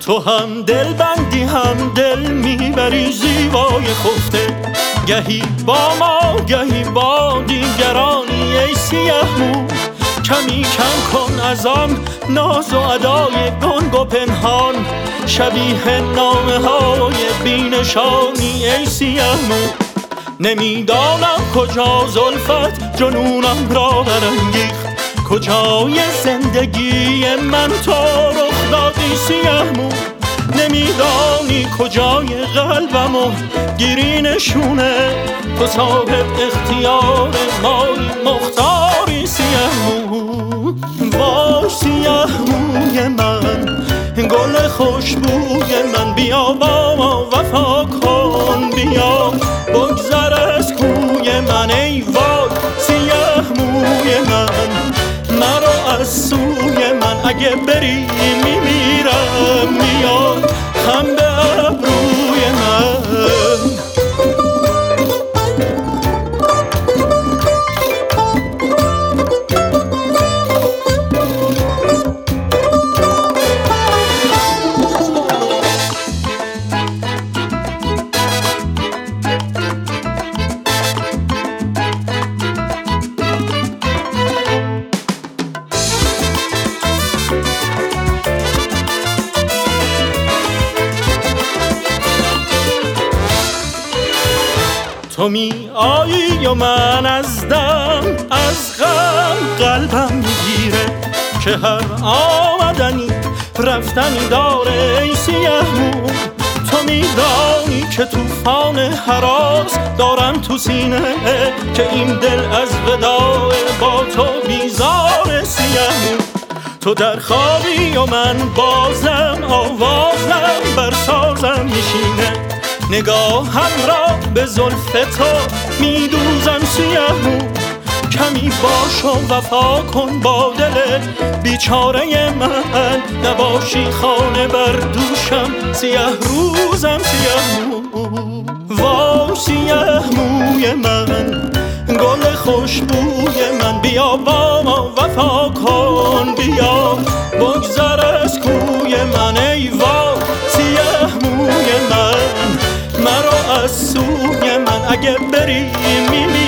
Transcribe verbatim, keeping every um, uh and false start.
تو هم دل بندی هم دل میبری زیبای خفته، گهی با ما گهی با دیگرانی ای سیه مو. کمی کم کن از آن ناز و ادای گنگ و پنهان، شبیه نامه های بینشانی ای سیه مو. نمیدانم کجا زلفت جنونم را برانگیخت، کجای زندگی من تو رخ دادی سیه مو. نمیدانی کجای قلبم و گیری نشونه، تو صاحب اختیار مایی مختاری سیه مو. وای سیه موی من، گل خوشبوی من، بیا با ما وفا کن، بیا بگذر از کوی من. ای وای سیه موی من، مرا از سوی من، اگه بری میمیرم، میاد خم به ابروی من. تو می آیی و من از دم از غم قلبم میگیره، که هر آمدنی رفتنی داره ای سیه مو. تو میدانی که توفان هراس دارم تو سینه، که این دل از وداع با تو بیزار سیه مو. تو در خوابی و من بازم آوازم بر سازم میشینه، نگاهم را به زلف تو میدوزم سیه مو. کمی باش و وفا کن با دل بیچاره من، نباشی خانه بر دوشم سیه روزم سیه مو. وای سیه موی من، گل خوشبوی من، بیا با ما وفا کن، بیا بگذر از کوی من. ای وای سیه موی من، مرا از سوی من، اگه بری میمیرم.